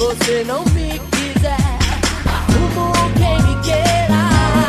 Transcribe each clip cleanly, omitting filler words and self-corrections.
você não me quiser, arrumo quem me queira.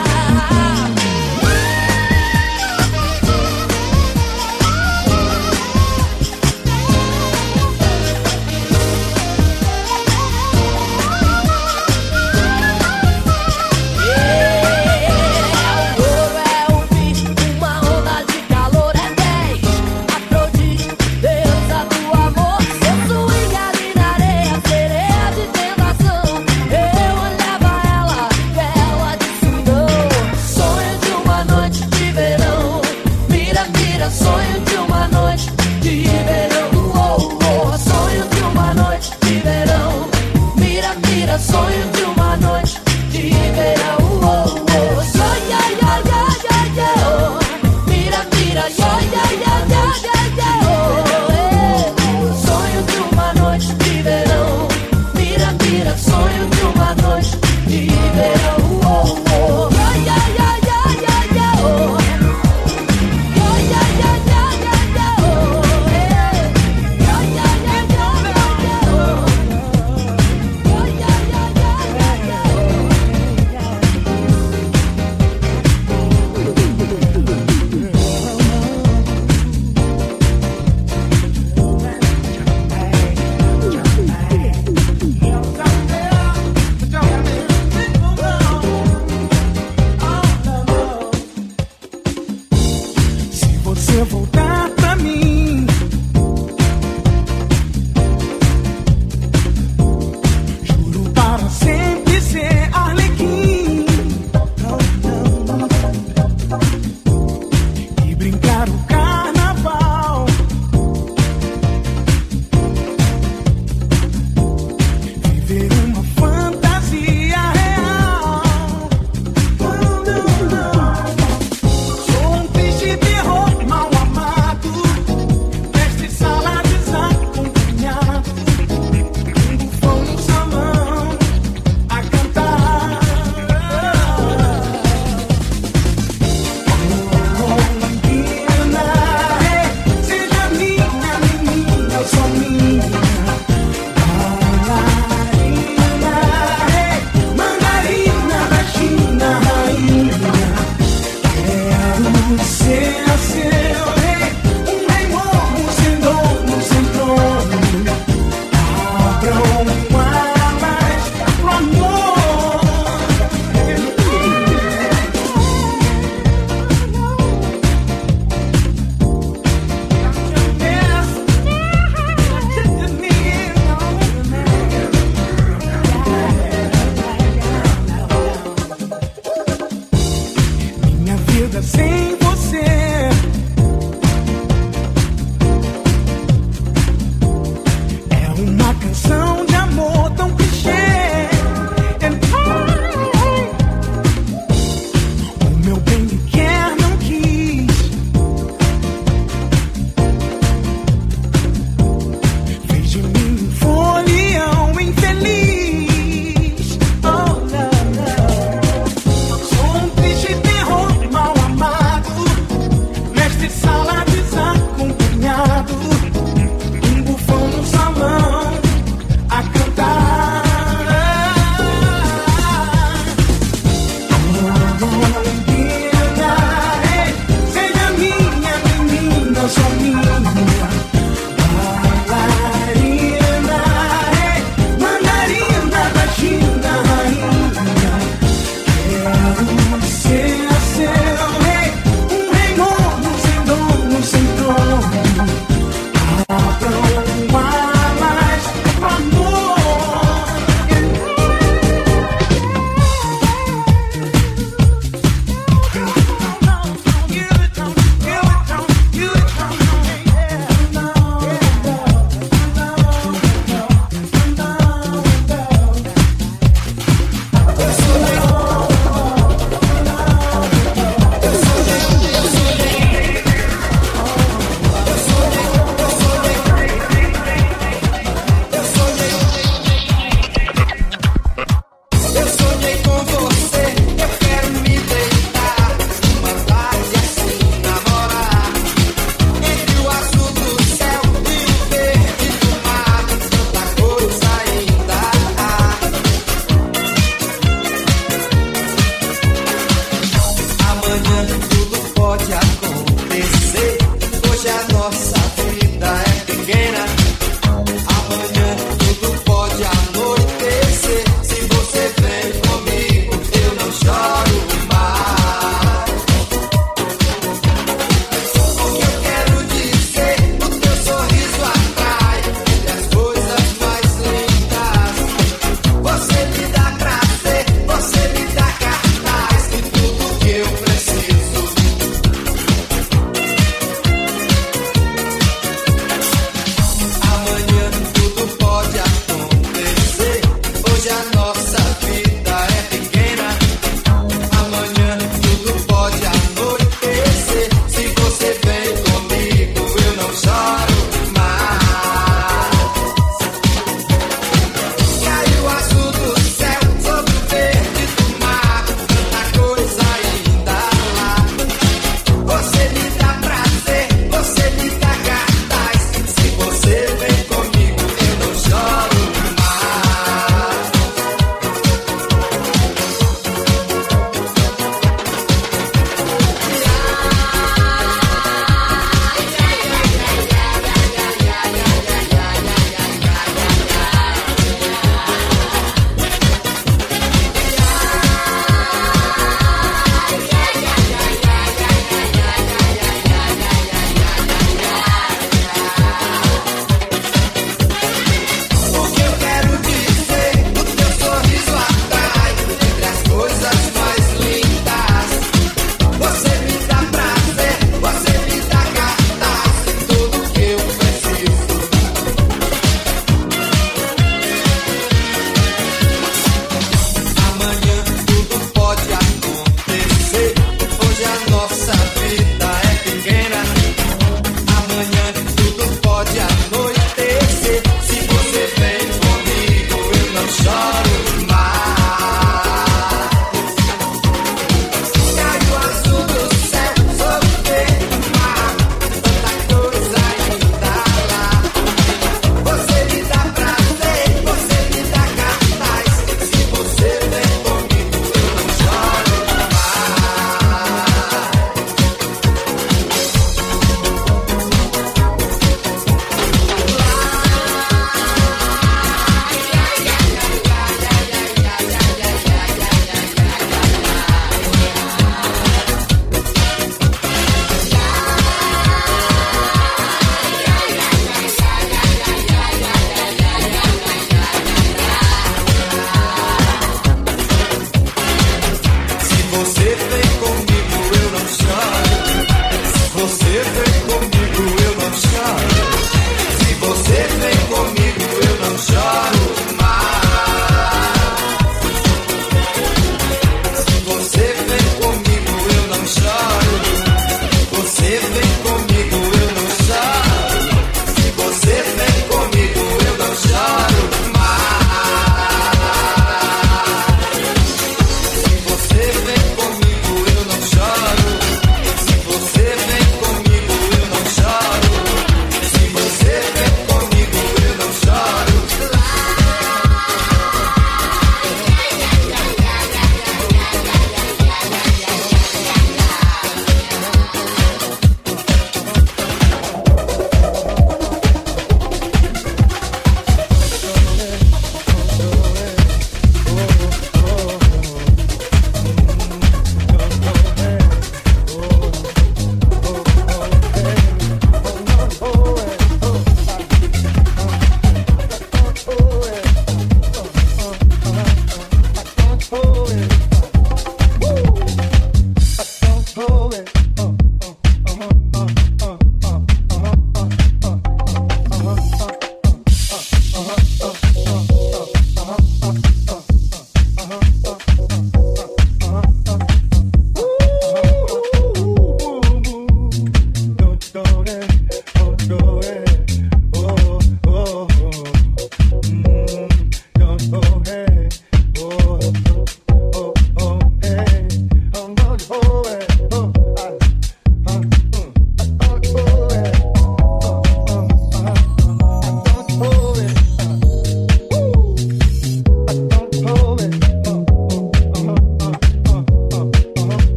Sonho de uma noite de verão, oh, oh. Sonho de uma noite de verão. Mira, mira, sonho de uma noite de verão, oh, oh. Sonha, ya, ya, ya, ya, oh. Mira, mira, ya, ya, ya, ya, ya, ya, oh, eh. Sonho de uma noite de verão. Mira, mira, sonho de uma noite de verão, oh, oh. Ya, ya, ya, ya, ya, oh. Voltar pra mim, juro para sempre ser Arlequim e brincar o carnaval, viver uma fantasia real. Sou um triste terror mal amado, mestre sala desacompanhado, um bufão no salão a cantar. Oh, menina, seja minha menina, eu sou minha. Bailarina, mandarina da China, rainha. Quero ser seu rei, um rei morro sem dono, sem trono. Abram alas pro amor. Minha vida sem você é uma canção de amor tão clichê. And o meu bem me quer, não quis. Fez de mim um folião infeliz. Oh, não, não. Sou um triste terror mal amado, mestre sala desacompanhado, um bufão no salão a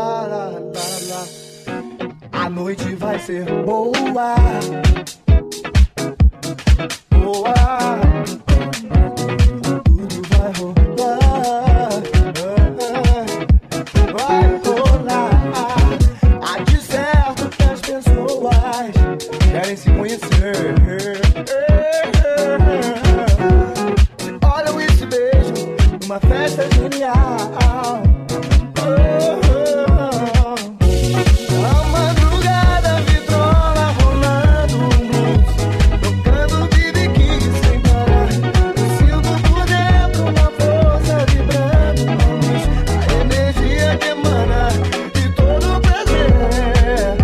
A noite vai ser boa. Boa. Tudo vai rolar. Vai rolar. Há de certo que as pessoas querem se conhecer. Olha esse beijo, uma festa genial. A madrugada vitrola rolando um blues, tocando BB King sem parar. Eu sinto por dentro uma força vibrando uma luz, a energia que emana de todo o prazer.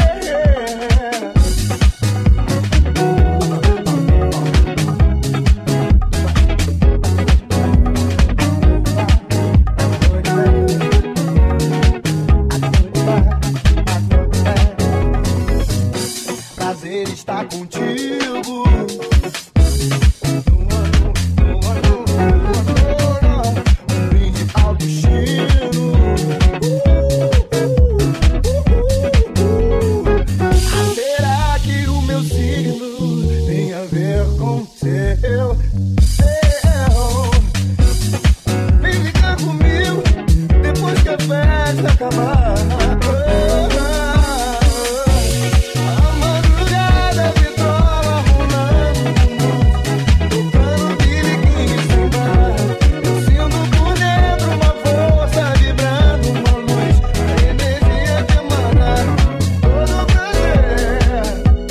Prazer estar contigo. Um brinde ao destino. Será que o meu signo tem a ver com o seu? Vem ficar comigo depois que a festa acabar. A madrugada vitrola rolando, tocando BB King sem parar. Eu sinto por dentro uma força vibrando uma luz, a energia que emana todo o prazer.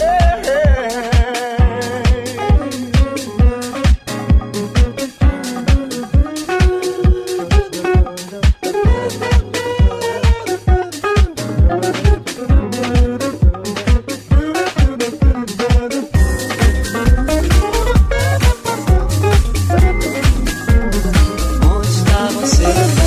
Onde está você?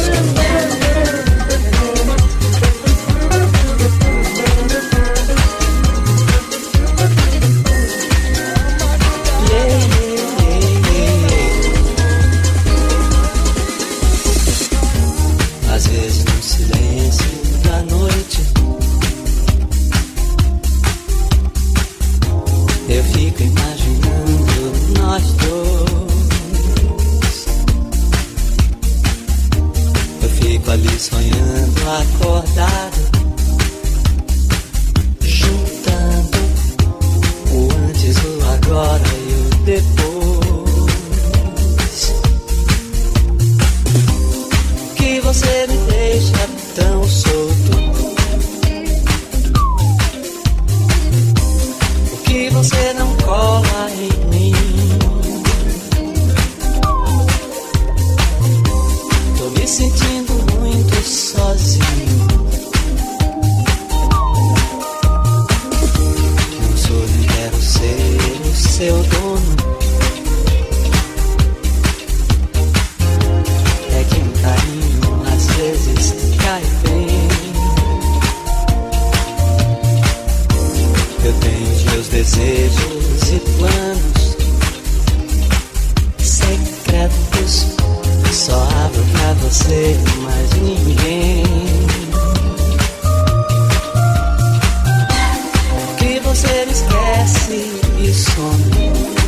Às vezes no silêncio da noite eu fico imaginando nós dois. Eu fico ali sonhando, acordado, juntando o antes, o agora e o depois. Que você me deixa tão solto. Por que você não cola em mim? Tô me sentindo muito sozinho. Não sou nem quero ser o seu dono. É que um carinho às vezes cai bem. Eu tenho os meus desejos e planos secretos. Só abro pra você, mas ninguém. Que você me esquece e some.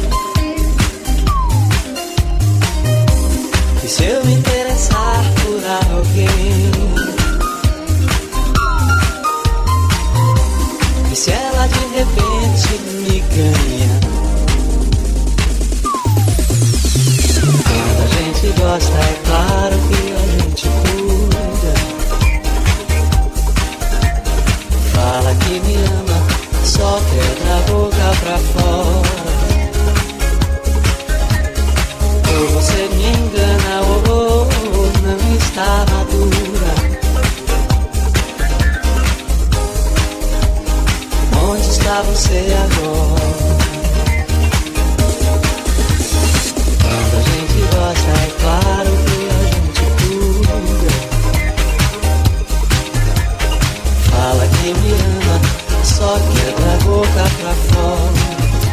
E se eu me interessar por alguém? E se ela de repente me ganha? Quando a gente gosta, é claro que a gente cuida. Fala que me ama, só quer da boca pra fora. Ou você me engana, ou não está madura. Onde está você agora? Quando a gente gosta, é claro que a gente cuida. Fala que me ama, só quer da boca pra fora.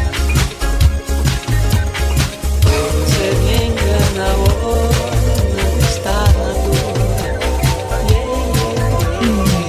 Você me engana, ou não está madura. Yeah, yeah, yeah.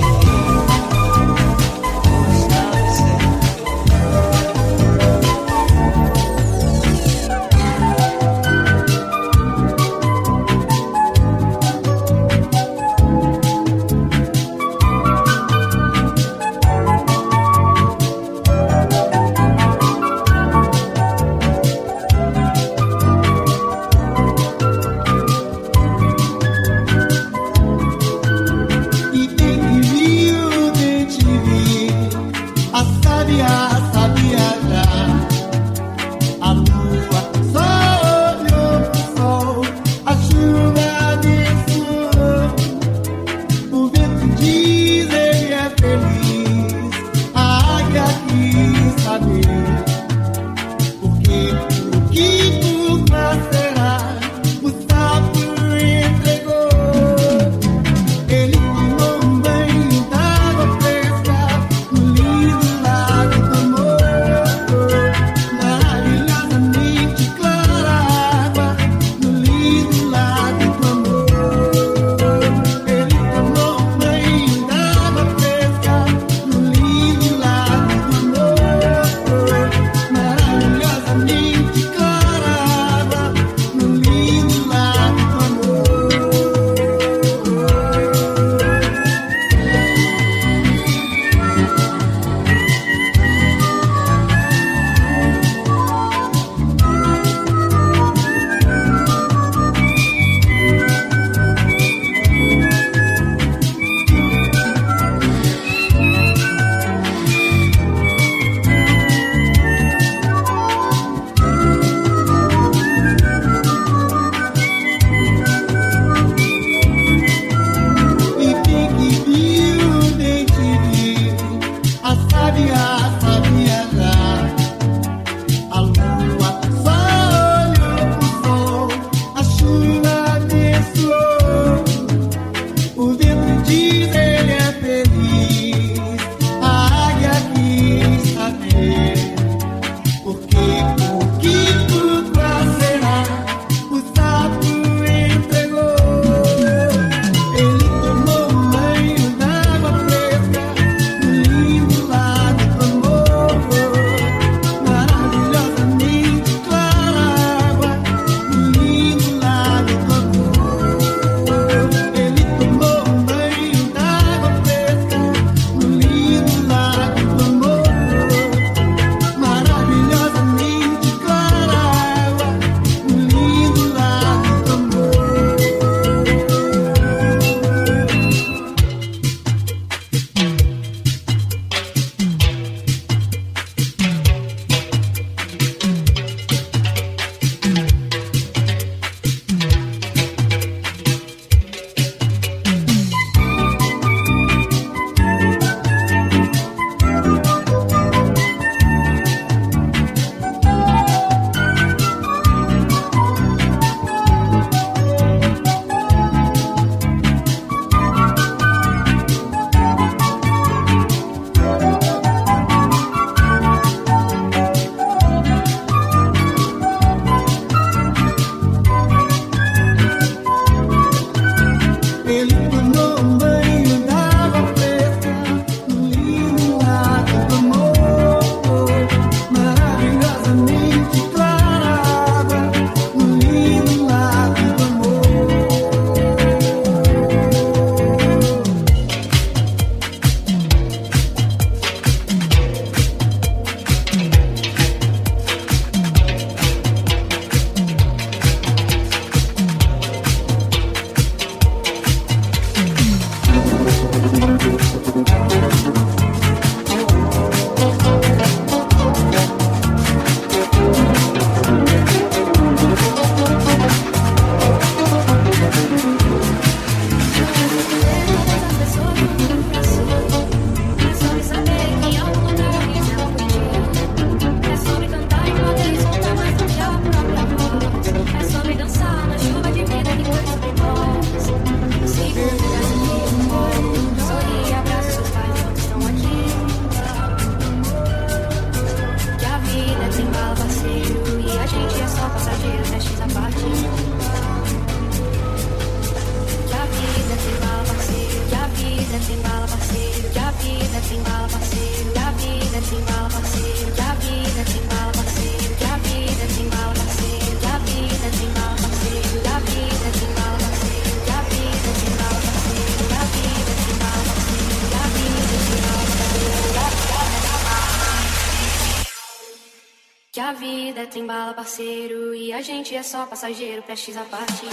Que a vida tem bala, parceiro, e a gente é só passageiro, prestes a partir.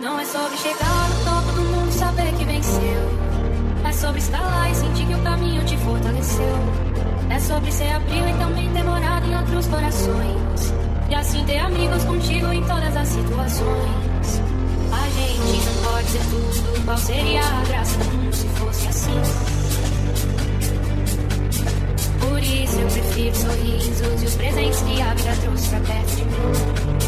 Não é sobre chegar no topo do mundo e saber que venceu. É sobre estar lá e sentir que o caminho te fortaleceu. É sobre ser abrigo e também ter morado em outros corações. E assim ter amigos contigo em todas as situações. A gente não pode ser tudo. Qual seria a graça do mundo se fosse assim? Por isso eu prefiro sorrisos e os presentes que a vida trouxe pra perto de mim.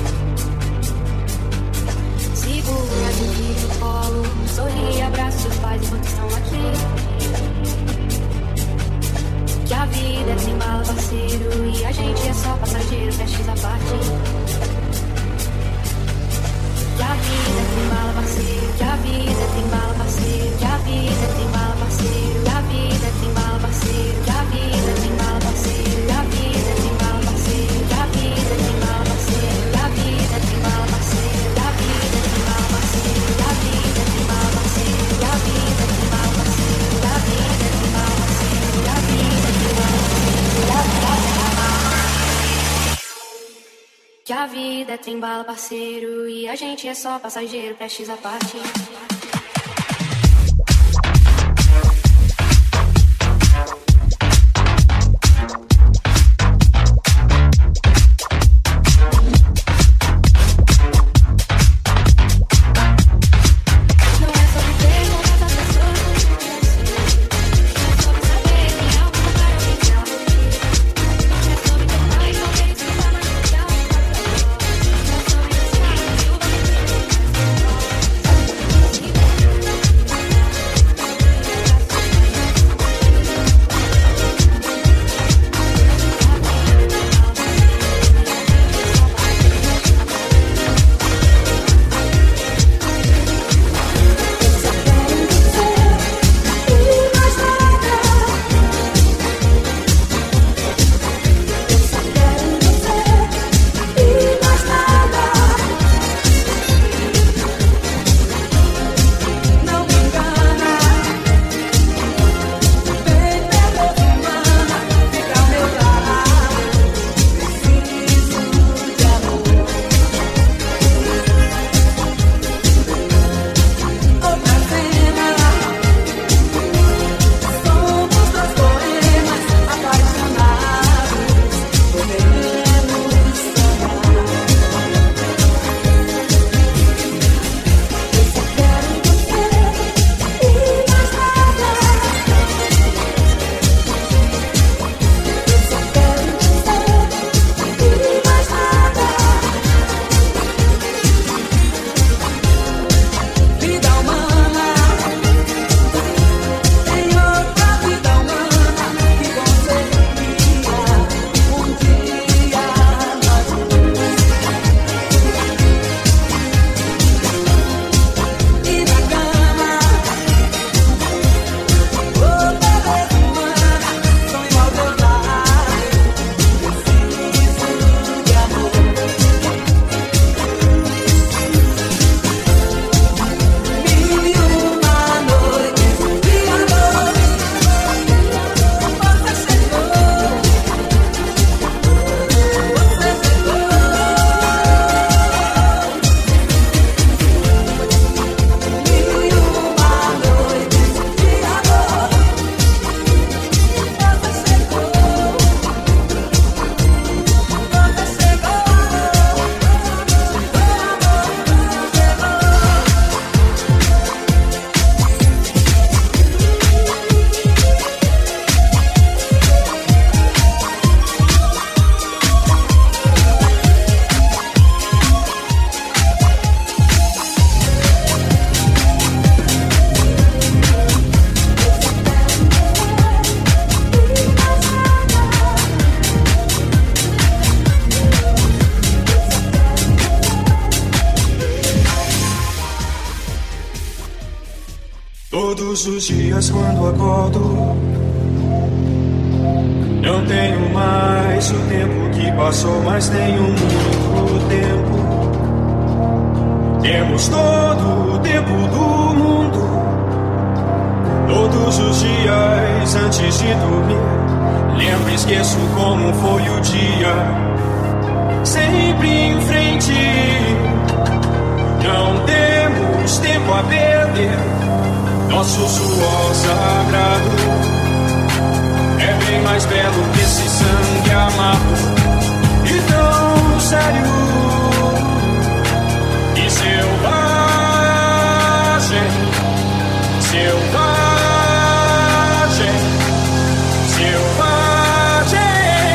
Segura teu filho no colo, sorri e abraça seus pais enquanto estão aqui. Que a vida é sem bala, parceiro, e a gente é só passageiro, prestes a partir. Que a vida é sem bala, parceiro, que a vida é sem bala, parceiro, que a vida é sem bala, parceiro, que a vida é sem bala, parceiro, que a vida é sem bala, parceiro, que a vida é sem bala, parceiro, que a vida é sem bala, parceiro, que a vida é sem bala, parceiro, que a vida é sem bala, parceiro, que a vida é sem bala, parceiro, que a vida é sem bala, parceiro, que a vida é sem bala, parceiro, que a vida é sem bala, que a vida é trem-bala, parceiro, e a gente é só passageiro, prestes a partir. Todos os dias quando acordo, não tenho mais o tempo que passou, mas tenho muito tempo. Temos todo o tempo do mundo. Todos os dias antes de dormir, lembro e esqueço como foi o dia. Sempre em frente, não temos tempo a perder. Nosso suor sagrado é bem mais belo que esse sangue amargo e tão sério e selvagem, selvagem, selvagem.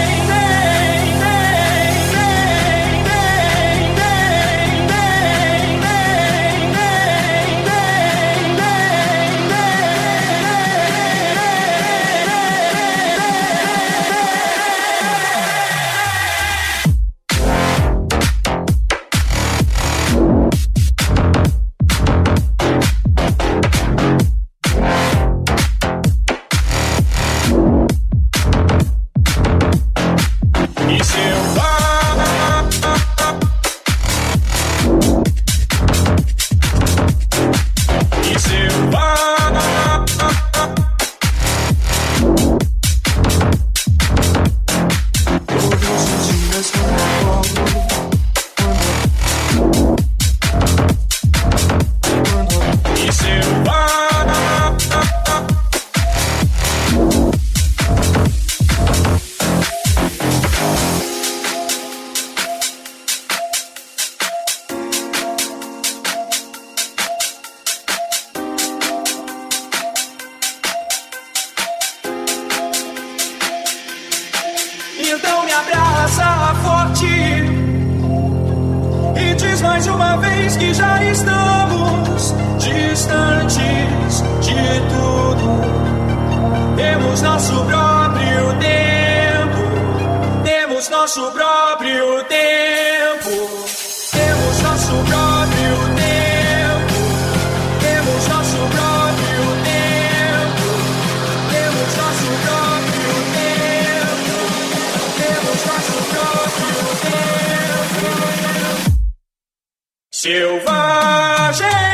Então me abraça forte e diz mais uma vez que já estamos distantes de tudo. Temos nosso próprio tempo, temos nosso próprio tempo, temos nosso próprio tempo, temos nosso próprio tempo, temos nosso próprio tempo, temos nosso próprio tempo. Selvagem.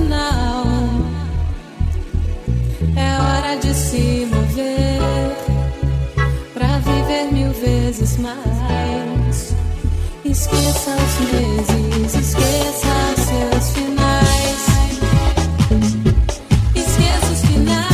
final. É hora de se mover pra viver 1000 vezes mais. Esqueça os meses, esqueça os seus finais. Esqueça os finais.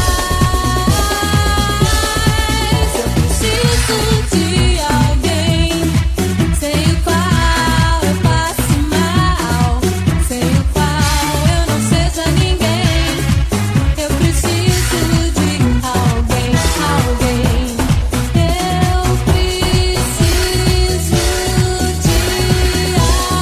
Eu preciso de alguém sem o qual eu passe mal, sem o qual eu não seja ninguém. Eu preciso de alguém, alguém. Eu preciso de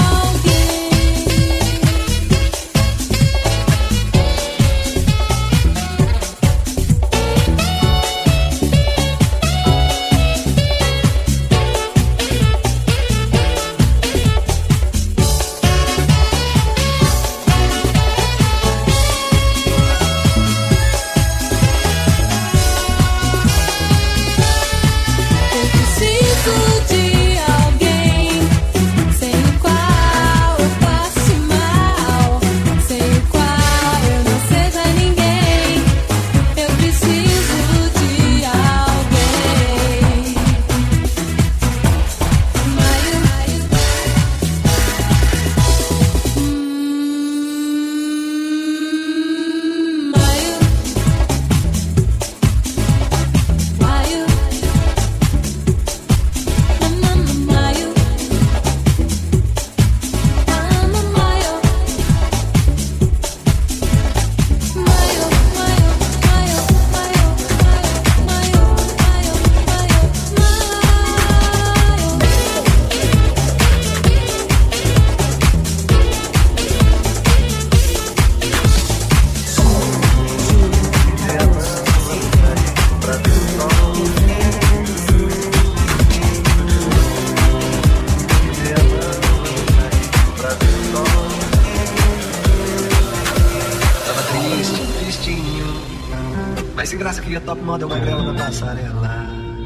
Mas sem graça queria top model magrela na passarela.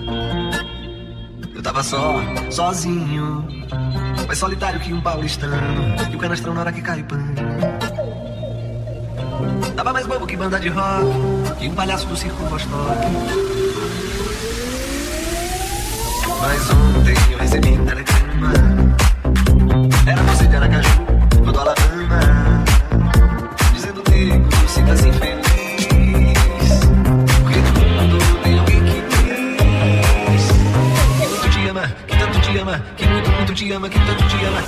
Eu tava sozinho, mais solitário que um paulistano, e o canastrão na hora que cai pano. Tava mais bobo que banda de rock, e um palhaço do circo Vostok. Mas ontem eu recebi um telegrama. Era você de Aracaju, todo Alabama, dizendo nego, sinta-se infeliz, porque no mundo tem alguém que muito te ama, que tanto te ama, que muito te ama, que tanto te ama.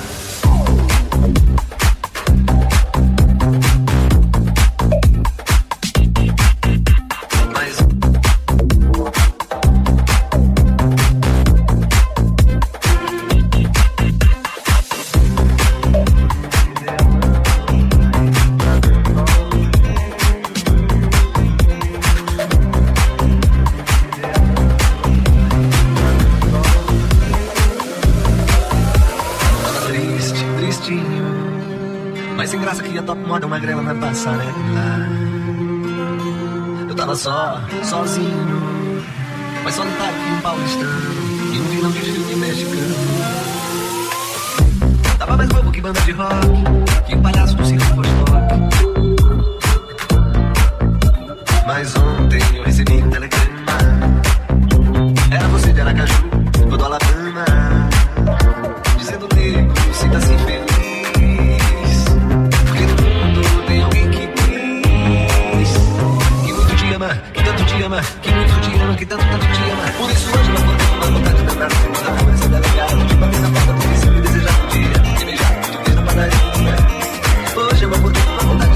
Mas sem graça que a top moda magrela na passarela. Eu tava sozinho, mais solitário que um paulistano, e um vilão de filme mexicano. Tava mais bobo que banda de rock, que um palhaço do circo Vostok. Mas ontem eu recebi um telegrama. Era você de Aracaju, todo Alabama, dizendo nego, sinta-se infeliz, que tanto te ama, que muito te ama, que tanto te ama. Por isso hoje nós podemos vontade de lembrar do tempo da conversa delegada, de bater na porta do vizinho e desejar um dia te beijar, te beijar na padaria. Hoje eu vou ter uma vontade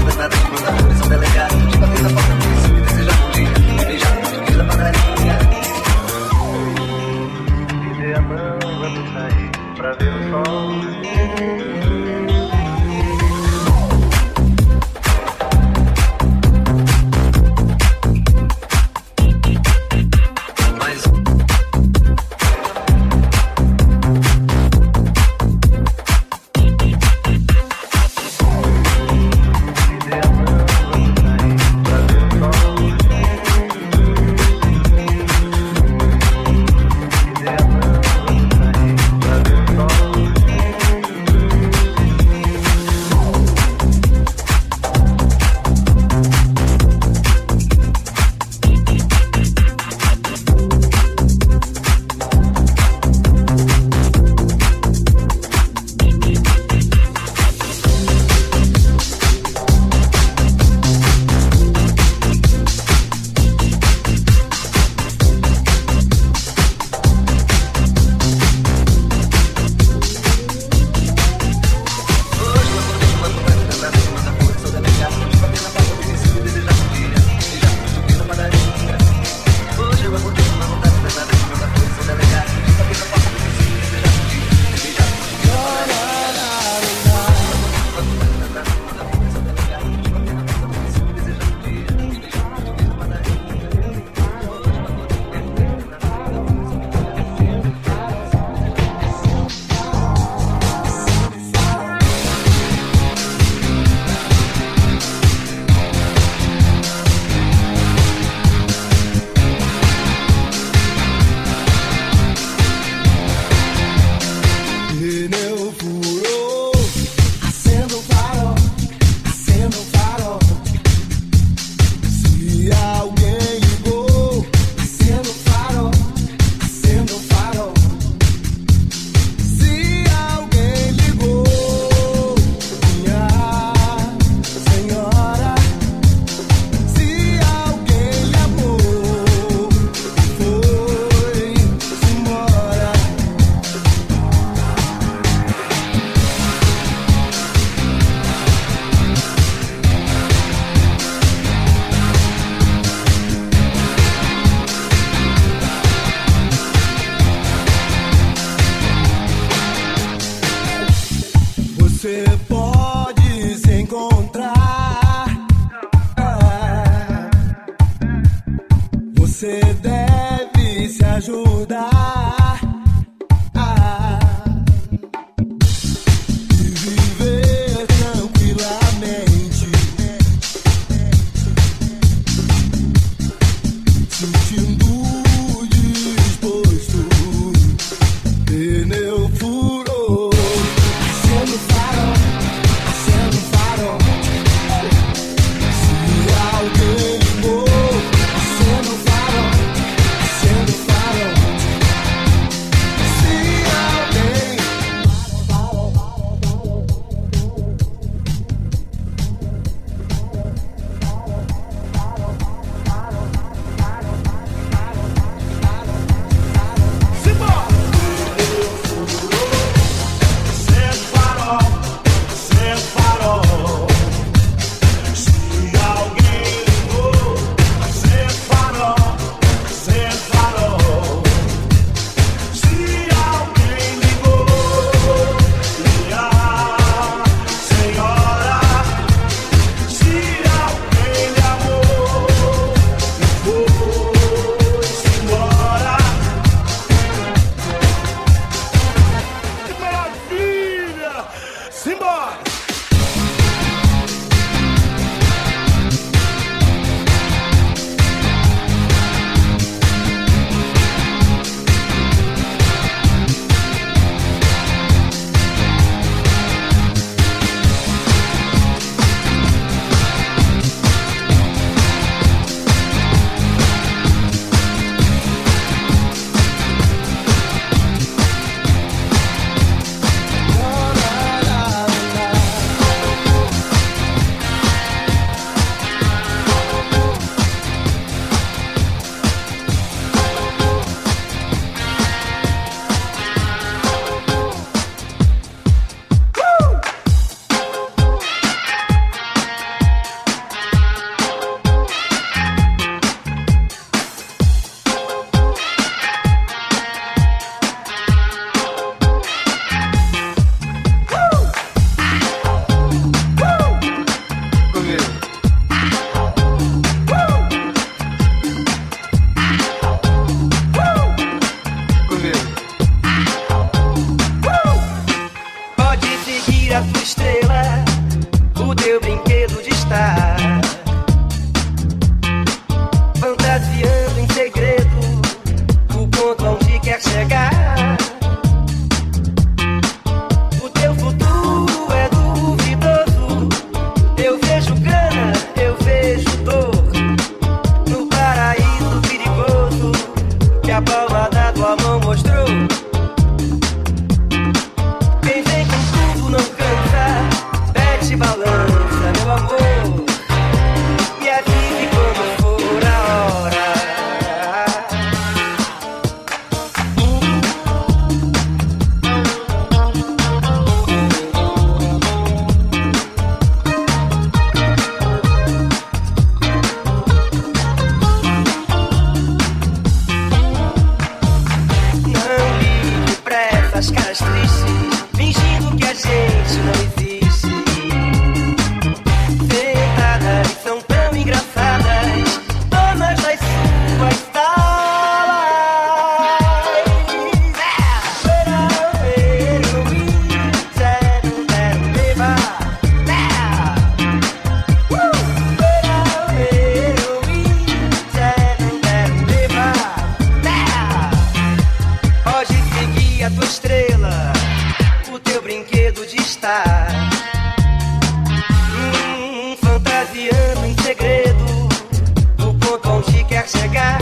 segredo, o ponto onde quer chegar.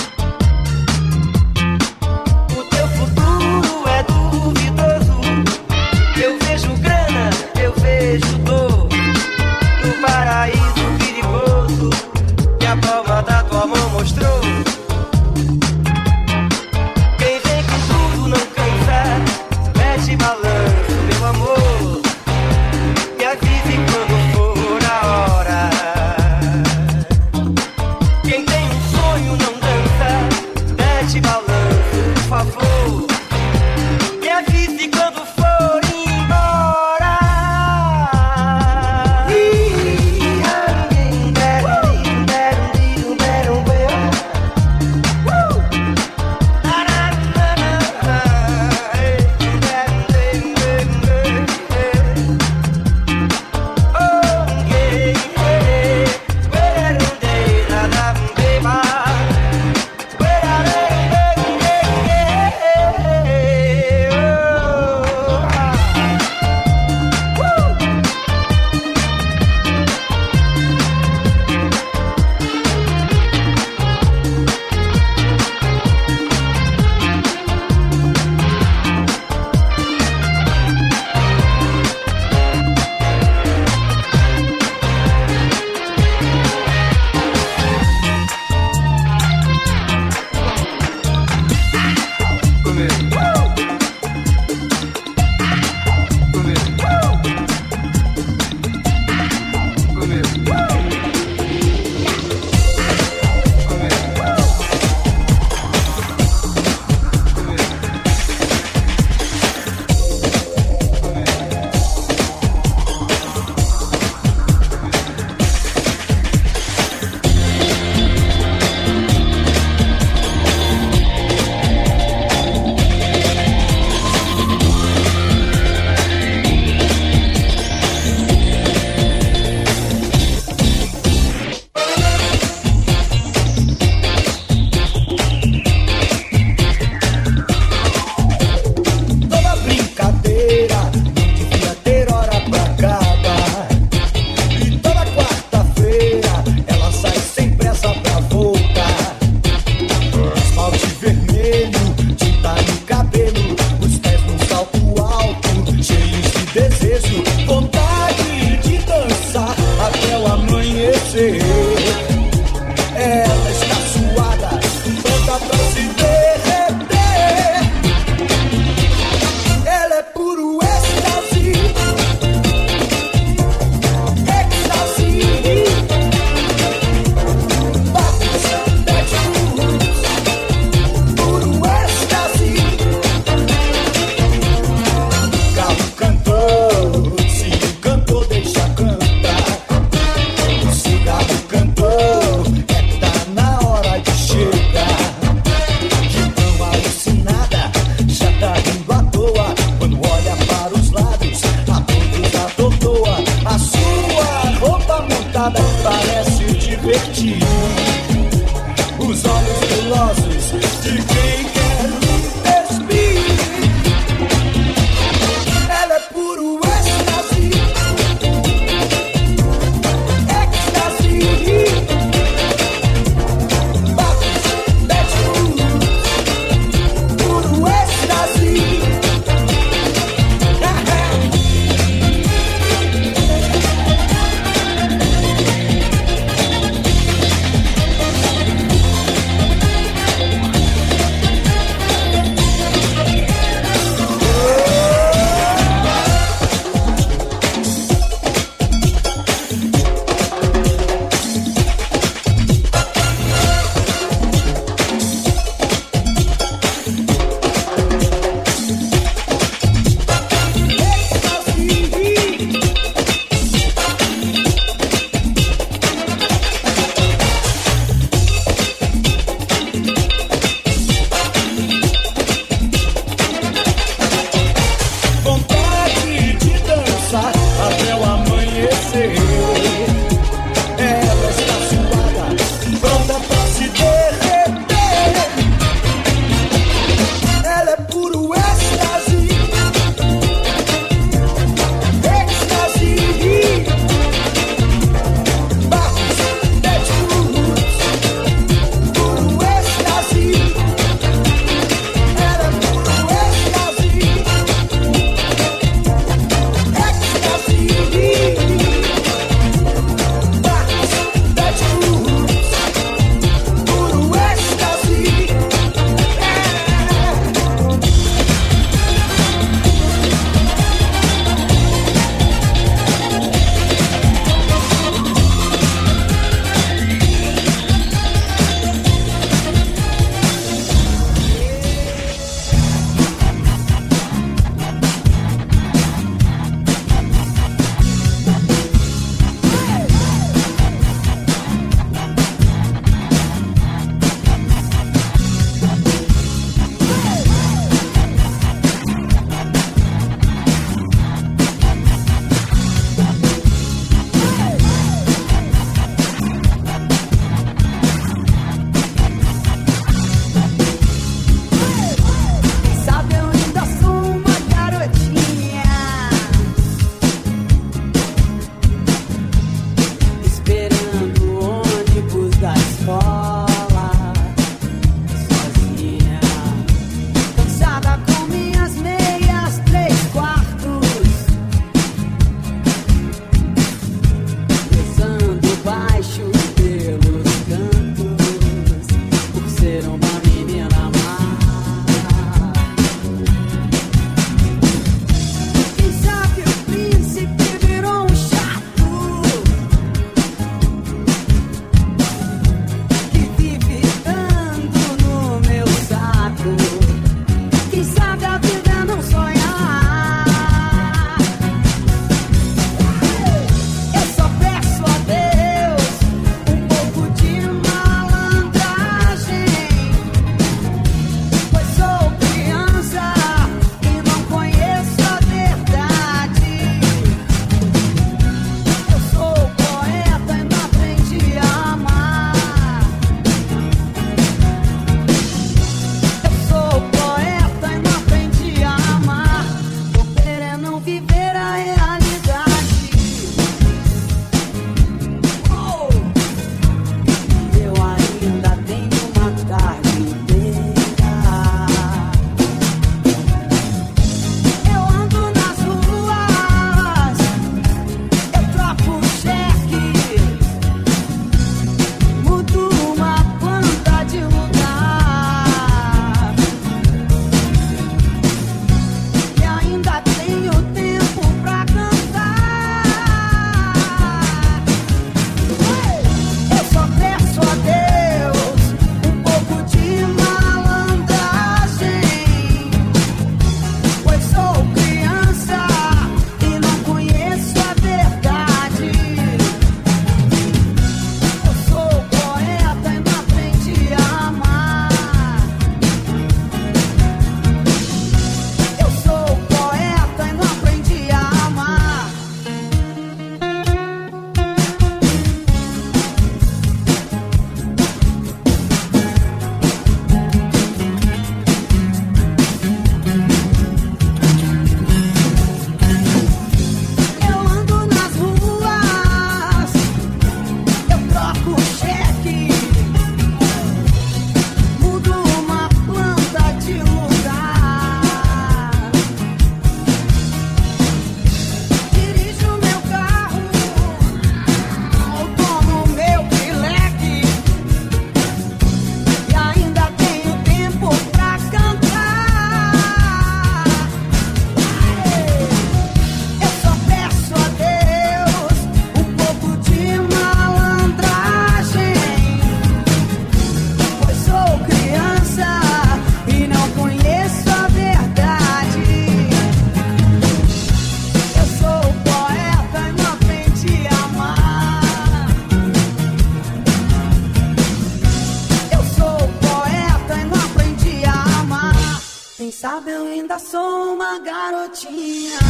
O teu futuro é duvidoso. Eu vejo grana, eu vejo dor, no paraíso perigoso que a palma da tua mão mostrou. Quem vem com tudo não cansa, mete balanço, meu amor, e avise quando for a hora. Quem tem um sonho não dança, mete balanço, por favor, e avise quando for embora. Ela está suada, pronta pra se derreter. Ela é puro êxtase, êxtase. Bagunça, puro êxtase. Galo cantou, se o cantor deixa cantar. Se o galo cantou, tá na hora de chegar. De tão alucinada, já tá rindo à toa. Quando olha para os lados, a todos atordoa. A sua roupa montada parece divertir os olhos velosos de quem quer lhe despir. Ela é puro êxtase, êxtase. Puro êxtase. ainda sou uma garotinha.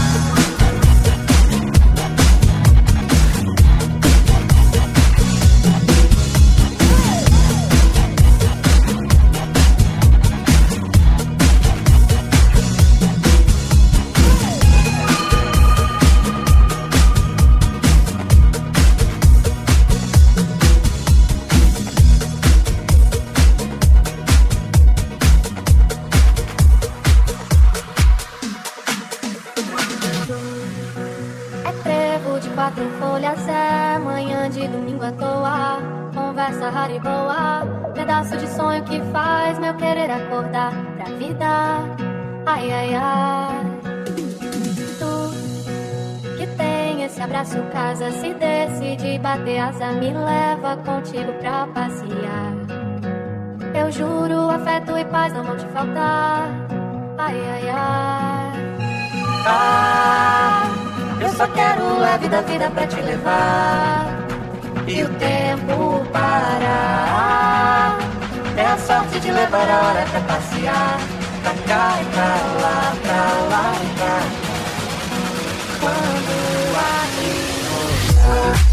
Quatro folhas é manhã de domingo à toa, conversa rara e boa, pedaço de sonho que faz meu querer acordar pra vida. Ai, ai, ai. Tu que tem esse abraço, casa, se decide bater asa, me leva contigo pra passear. Eu juro, afeto e paz não vão te faltar. Ai, ai, ai. Eu só quero a vida pra te levar e o tempo parar. É a sorte de levar a hora pra passear, pra cá e pra lá, pra lá e pra cá. Quando aqui voltar.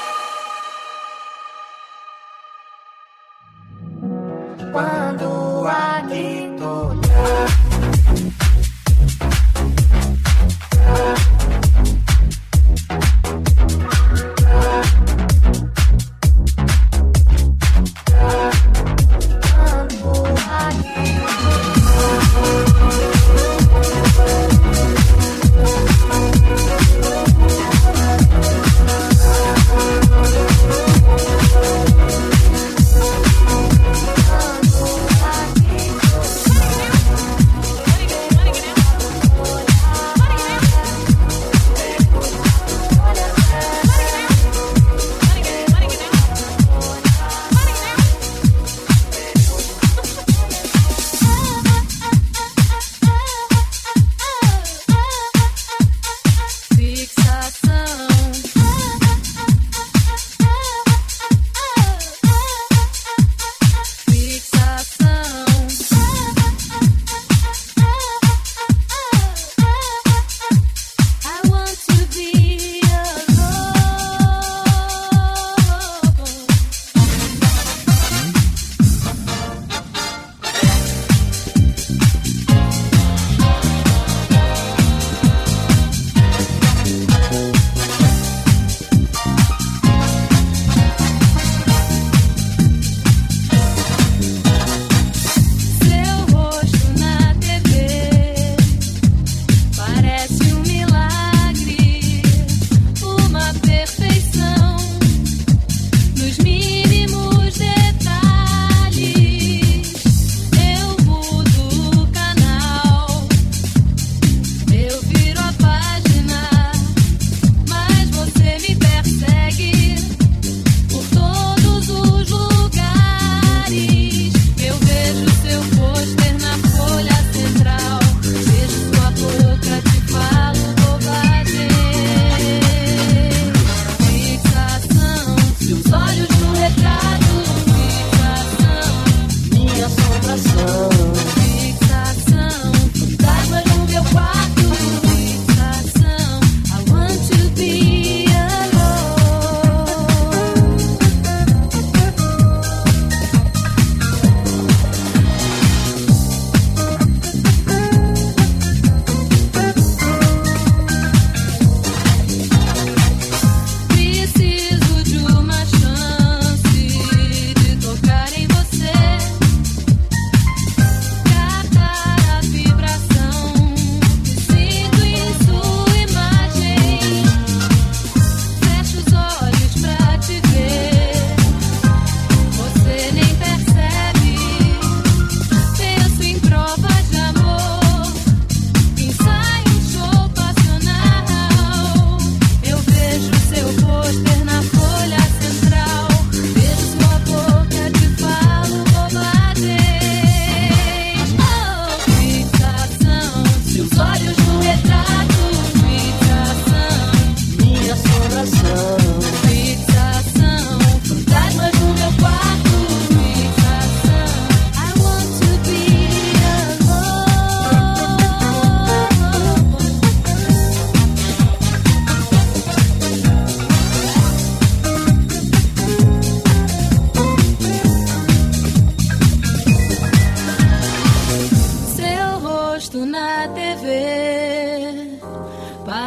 Quando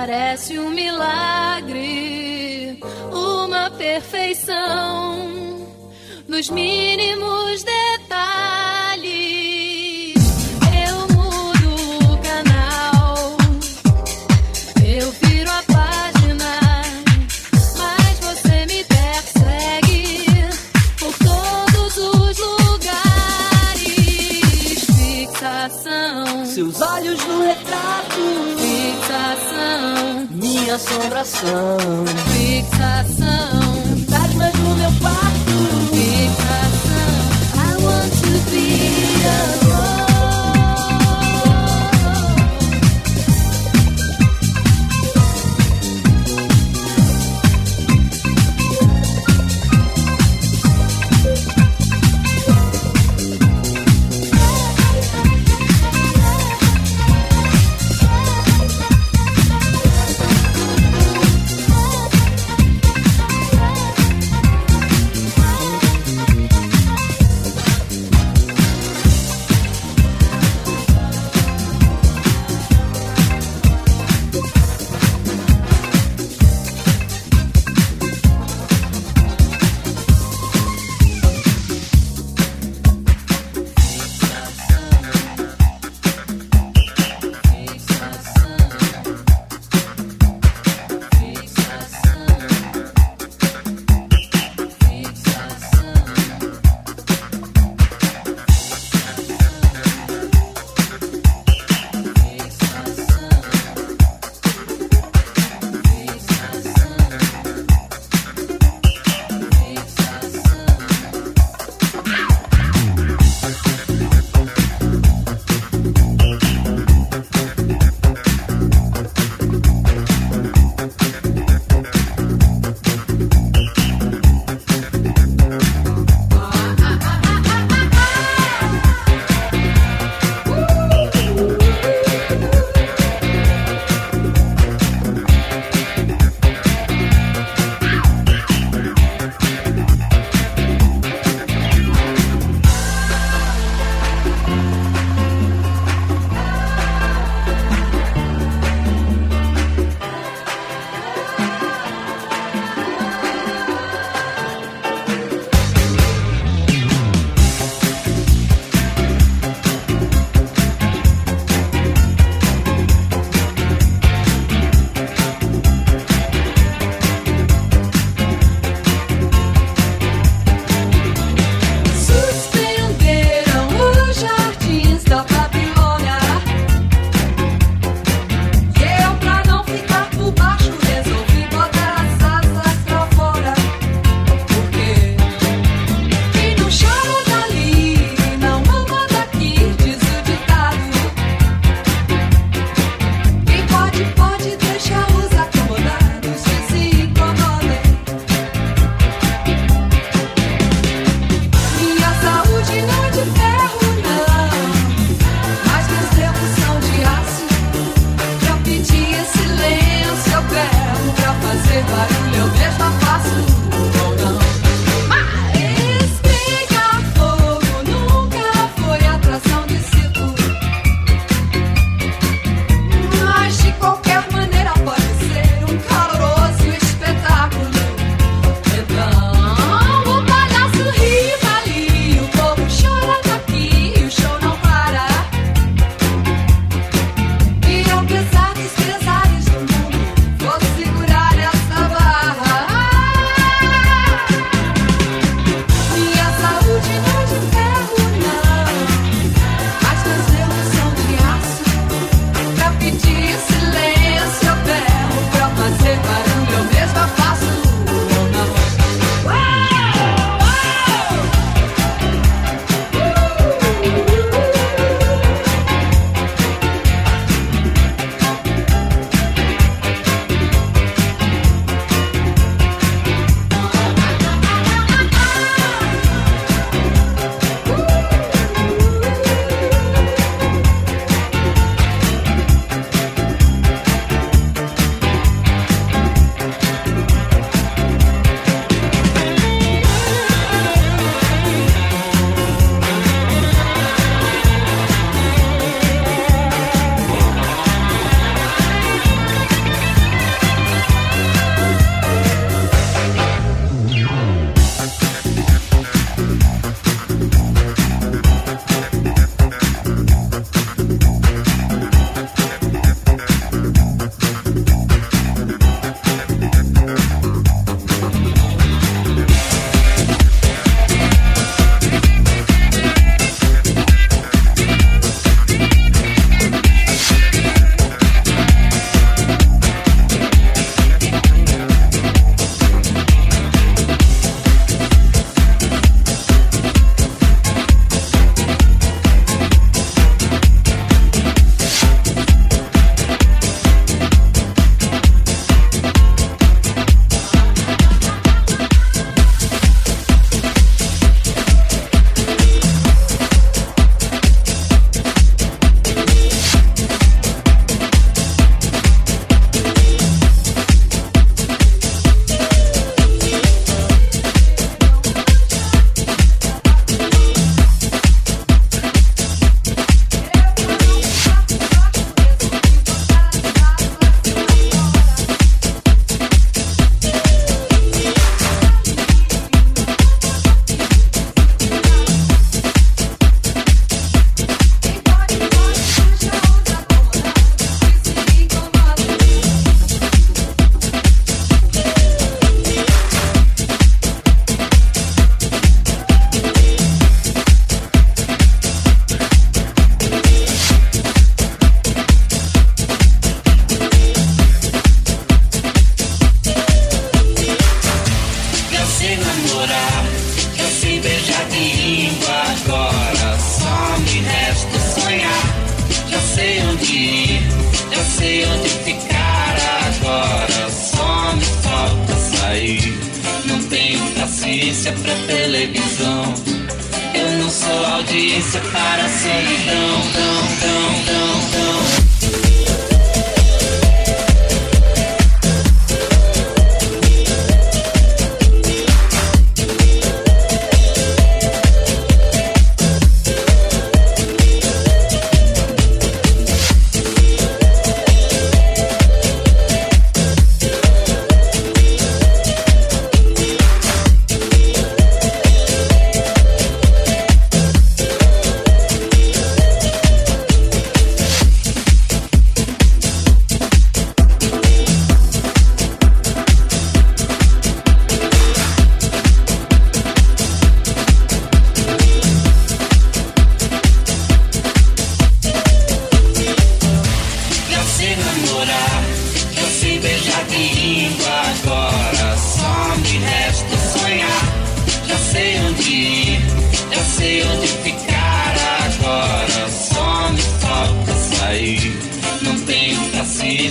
Parece um milagre, uma perfeição nos mínimos detalhes. Eu mudo o canal, eu viro a página, mas você me persegue por todos os lugares. Fixação, seus olhos no retrato, fixação, minha assombração, fixação, fantasmas no meu quarto, fixação. I want to be alone.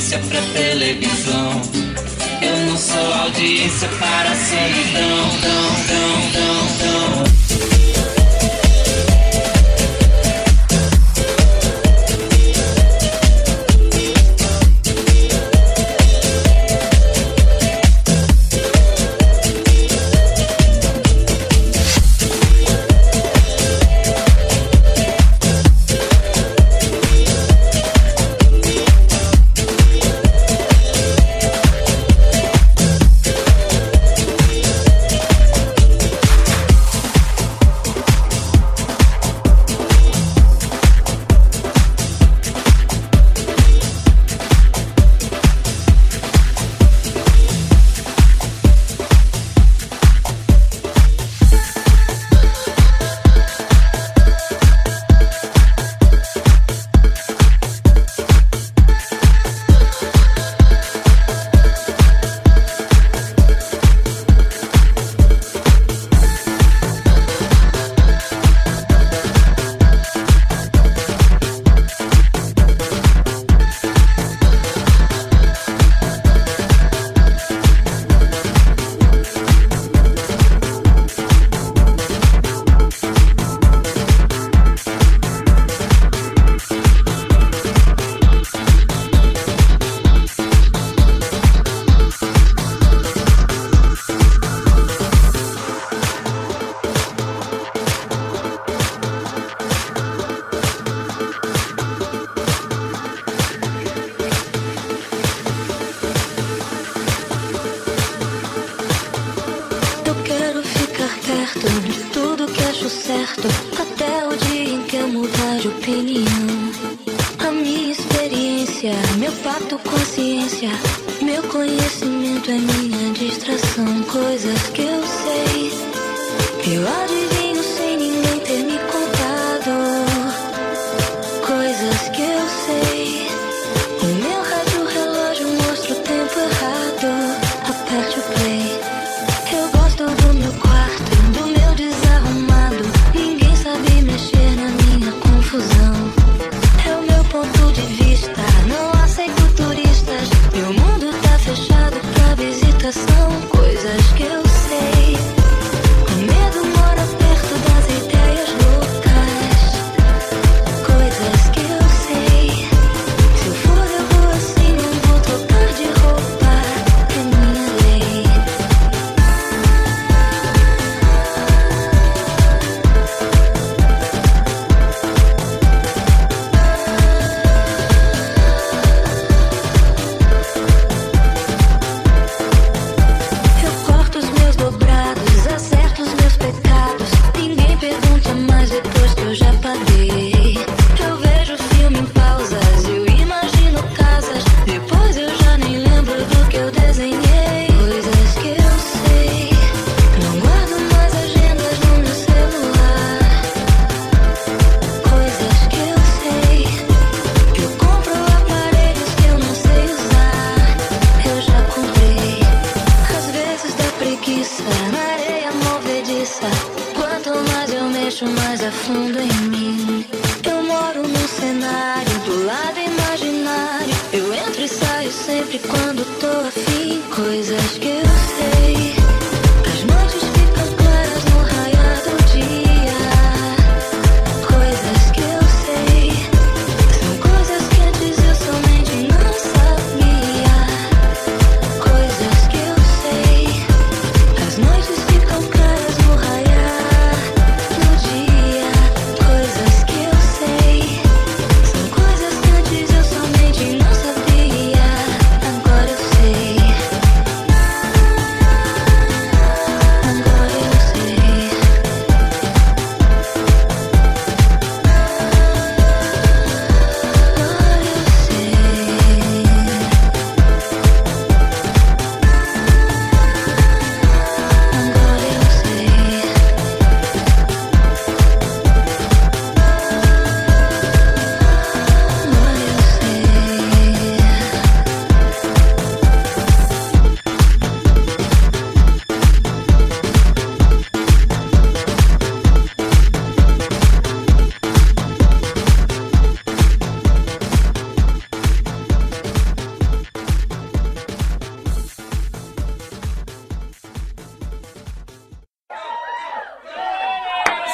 audiência pra televisão. Eu não sou audiência para a solidão. Agora eu sei.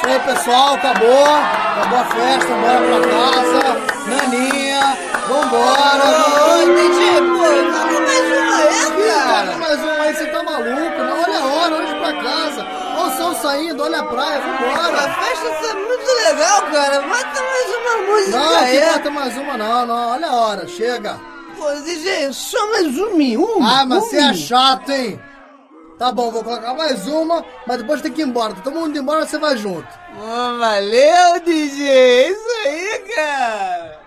E aí, pessoal, acabou a festa, bora pra casa. Naninha, vambora. Ô, DJ, pô, toca mais uma aí, cara. Toca mais uma aí, você tá maluco? Não, olha a hora, olha pra casa. Olha o sol saindo, olha a praia, vambora. A festa tá muito legal, cara. Bota mais uma música Não, aí. não bota mais uma não, olha a hora, chega. Pô, DJ, só mais uma. Ah, mas você é chato, hein? Tá bom, vou colocar mais uma, mas depois tem que ir embora. Tá todo mundo indo embora, você vai junto. Pô, valeu, DJ. É isso aí, cara.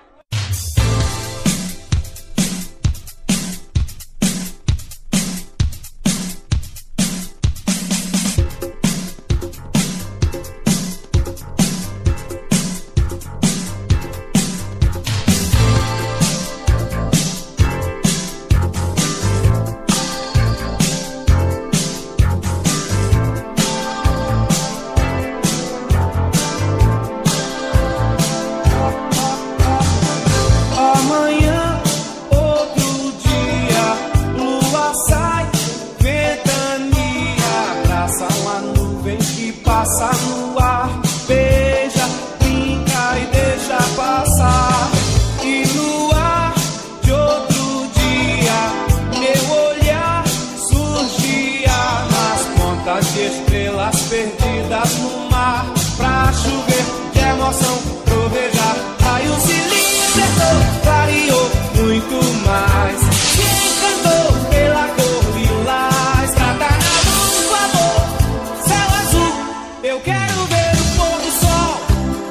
Amanhã, outro dia, lua sai, ventania, abraça uma nuvem que passa no ar, beija, brinca e deixa passar. E no ar de outro dia, meu olhar surgia nas pontas de estrelas perdidas no mar, pra chover de emoção, trovejar, raios e lindos, clareou muito mais. Se encantou pela cor lilás, trata na luz do amor, céu azul. Eu quero ver o pôr do sol,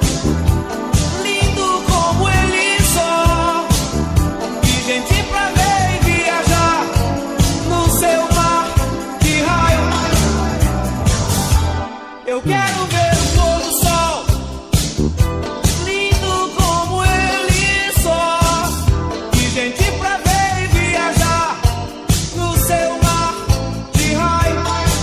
lindo como ele só. E gente pra ver e viajar no seu mar de raio. Eu quero ver o pôr do sol, lindo como ele só. E gente pra ver e viajar no seu mar de raio.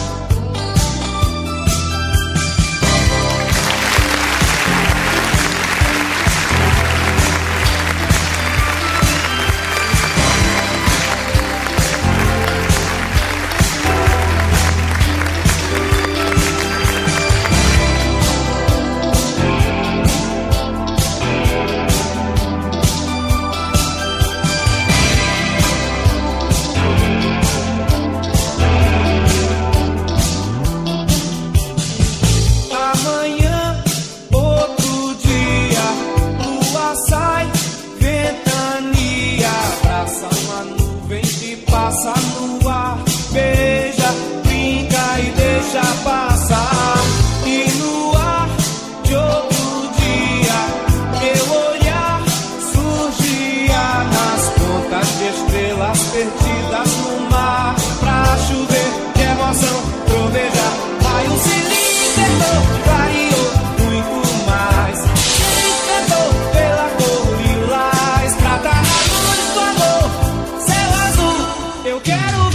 Amanhã, outro dia, lua sai, ventania, abraça uma nuvem que passa no ar, beija, brinca e deixa passar. E no ar de outro dia, meu olhar surgia nas pontas de estrelas perdidas no mar, pra chover de emoção, trovejar, raios e libertou, clareou muito mais. Se encantou pela cor lilás, prata na luz do amor, céu azul. Eu quero